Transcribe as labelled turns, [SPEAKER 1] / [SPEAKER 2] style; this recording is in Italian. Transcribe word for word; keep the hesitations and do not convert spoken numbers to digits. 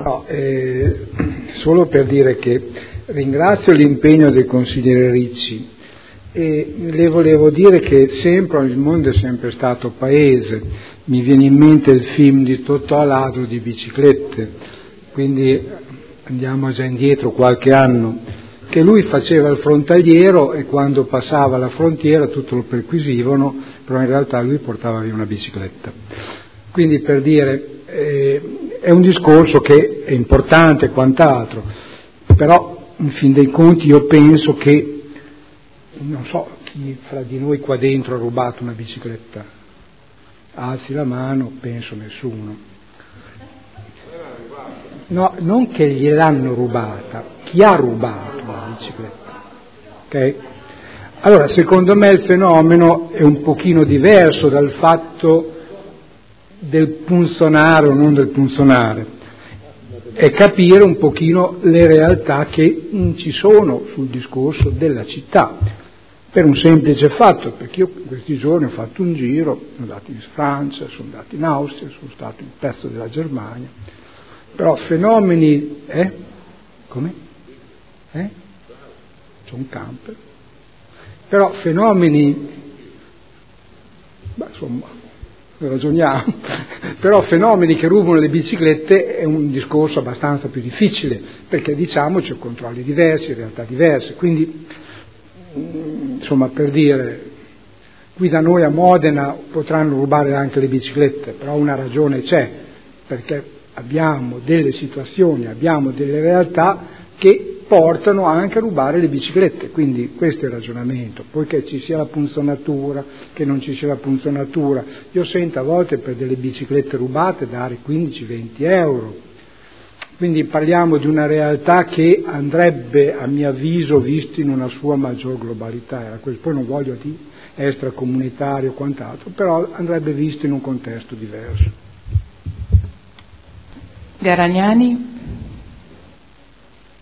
[SPEAKER 1] No, eh, solo per dire che ringrazio l'impegno del consigliere Ricci e le volevo dire che sempre il mondo è sempre stato paese. Mi viene in mente il film di Totò, ladro di biciclette, quindi andiamo già indietro qualche anno, che lui faceva il frontaliero e quando passava la frontiera tutto lo perquisivano, però in realtà lui portava via una bicicletta. Quindi per dire, eh, è un discorso che è importante e quant'altro, però in fin dei conti io penso che, non so chi fra di noi qua dentro ha rubato una bicicletta, alzi la mano, penso nessuno. No, non che gliel'hanno rubata, chi ha rubato la bicicletta, ok? Allora, secondo me il fenomeno è un pochino diverso dal fatto del punzonare o non del punzonare, è capire un pochino le realtà che ci sono sul discorso della città, per un semplice fatto, perché io questi giorni ho fatto un giro, sono andato in Francia, sono andato in Austria, sono stato in un pezzo della Germania, però fenomeni, eh? Come? Eh? C'è un camper, però fenomeni, beh, insomma, ragioniamo, però fenomeni che rubano le biciclette è un discorso abbastanza più difficile, perché diciamo c'è controlli diversi, realtà diverse, quindi insomma per dire, qui da noi a Modena potranno rubare anche le biciclette, però una ragione c'è, perché abbiamo delle situazioni, abbiamo delle realtà che portano anche a rubare le biciclette, quindi questo è il ragionamento, poiché ci sia la punzonatura, che non ci sia la punzonatura, io sento a volte per delle biciclette rubate dare quindici venti euro, quindi parliamo di una realtà che andrebbe a mio avviso vista in una sua maggior globalità, poi non voglio dire extracomunitario o quant'altro, però andrebbe visto in un contesto diverso.
[SPEAKER 2] Garagnani.